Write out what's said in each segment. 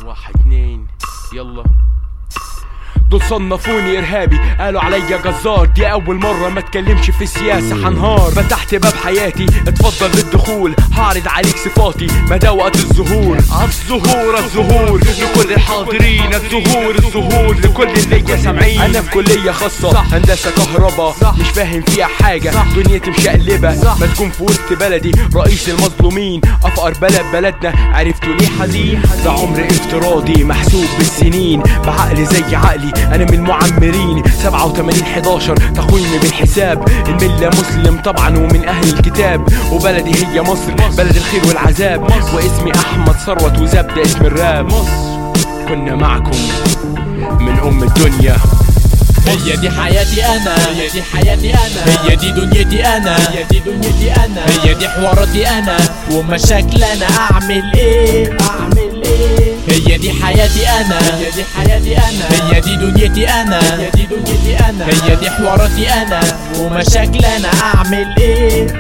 واحد اتنين يلا. دول صنفوني ارهابي، قالوا عليا جزار، دي اول مرة ما اتكلمش في السياسة هنهار. فتحت باب حياتي اتفضل للدخول، هعرض عليك صفاتي مدى وقت الظهور. الظهور لكل الحاضرين، الظهور لكل اللي سامعين. انا في كلية خاصة هندسة كهرباء، مش فاهم فيها حاجة، دنيتي مشقلبة. ما تكون في وسط بلدي رئيس المظلومين، افقر بلدنا عرفتوا ليه حزين. ده عمر افتراضي محسوب بالسنين، بعقل زي عقلي انا من المعمرين. 87-11 تقويمي بالحساب، الملة مسلم طبعا ومن اهل الكتاب. وبلدي هي مصر بلد الخير والعذاب، واسمي احمد ثروت وزاب ده اسم الراب. كنا معكم من الدنيا. هي دي حياتي انا، هي دي حياتي انا، هي دي دنيتي انا، هي دي دنيتي انا، هي دي حواراتي انا ومشاكل انا. اعمل ايه هي دي حياتي انا، هي دي حياتي انا، هي دي دنيتي انا، هي دي دنيتي انا، هي دي حواراتي انا ومشاكل انا. اعمل ايه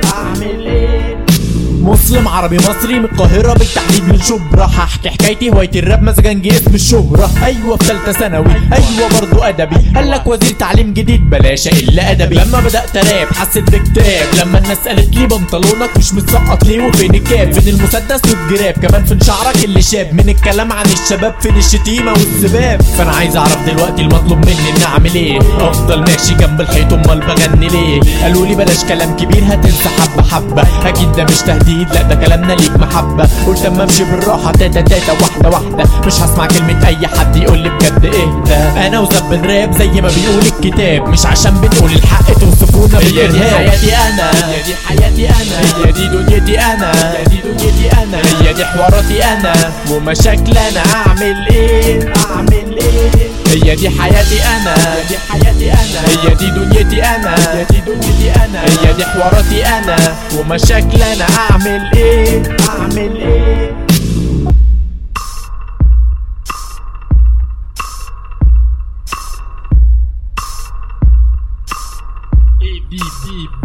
مسلم عربي مصري من القاهرة بالتحديد من شبرا. هحكي حكايتي هوايتي الراب مزاجنجي اسم الشهرة. ايوه في ثالثة ثانوي، ايوه برضو ادبي. قالك وزير تعليم جديد بلاش الا ادبي. لما بدأت راب حسيت باكتئاب، لما الناس قالت لي بنطلونك مش متسقط ليه، وفين الكاب، فين المسدس والجراب، كمان فين شعرك اللي شاب. من الكلام عن الشباب فين الشتيمة والسباب. فانا عايز اعرف دلوقتي المطلوب مني اني اعمل ايه. افضل ماشي جنب الحيط امال بغني ليه؟ قالوا لي بلاش كلام كبير هتنسى حبة. اكيد ده مش تهديد، لا ده كلامنا ليك محبة. قلت اما امشي بالراحة تاتا واحدة، مش هسمع كلمة اي حد يقول لي بجد اهدى. انا وزب الراب زي ما بيقول الكتاب، مش عشان بنقول الحق توصفونا بالارهاب. هي دي حياتي انا، هي دي حياتي انا، هي دي دنيتي انا، هي دي دنيتي انا، هي دي حواراتي انا ومشاكل انا. اعمل ايه هي دي حياتي انا، هي دي حياتي انا، هي دي دنيتي انا، هي دي دنيتي انا، هي دي حواراتي انا ومشاكل انا. اعمل ايه ABB